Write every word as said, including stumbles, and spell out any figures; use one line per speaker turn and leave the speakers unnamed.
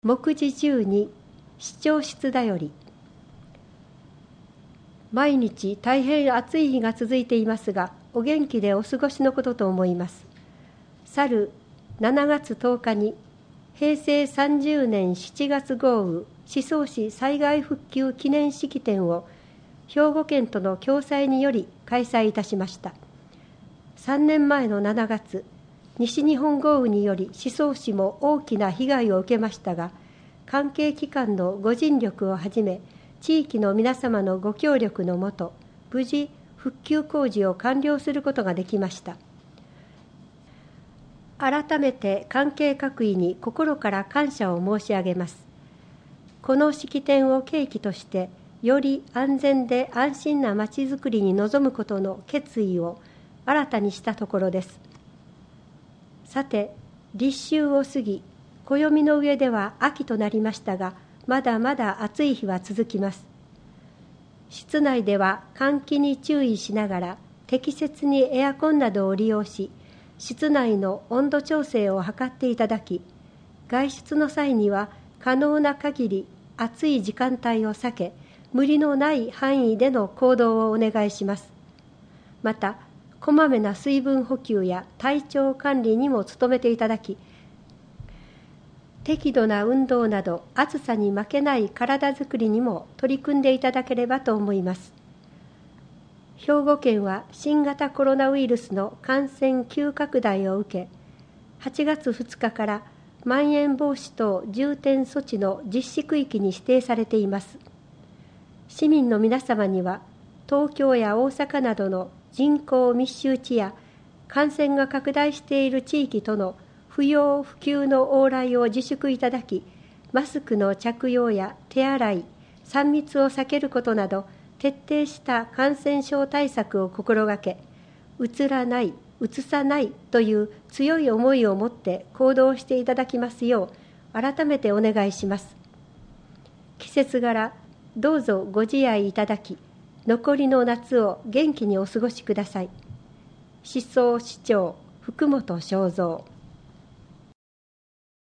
目次じゅうに市長室だより。毎日大変暑い日が続いていますが、お元気でお過ごしのことと思います。去るしちがつとおかにへいせいさんじゅうねんしちがつ豪雨宍粟市災害復旧記念式典を兵庫県との共催により開催いたしました。さんねんまえのしちがつ、西日本豪雨により宍粟市も大きな被害を受けましたが、関係機関のご尽力をはじめ、地域の皆様のご協力のもと、無事復旧工事を完了することができました。改めて関係各位に心から感謝を申し上げます。この式典を契機として、より安全で安心なまちづくりに臨むことの決意を新たにしたところです。さて、立秋を過ぎ、暦の上では秋となりましたが、まだまだ暑い日は続きます。室内では換気に注意しながら、適切にエアコンなどを利用し、室内の温度調整を図っていただき、外出の際には可能な限り暑い時間帯を避け、無理のない範囲での行動をお願いします。また、こまめな水分補給や体調管理にも努めていただき、適度な運動など暑さに負けない体づくりにも取り組んでいただければと思います。兵庫県は新型コロナウイルスの感染急拡大を受け、はちがつふつかからまん延防止等重点措置の実施区域に指定されています。市民の皆様には、東京や大阪などの人口密集地や感染が拡大している地域との不要不急の往来を自粛いただき、マスクの着用や手洗い、さん密を避けることなど、徹底した感染症対策を心がけ、うつらない、うつさないという強い思いを持って行動していただきますよう、改めてお願いします。季節柄、どうぞご自愛いただき、残りの夏を元気にお過ごしください。宍粟市長、福本正三。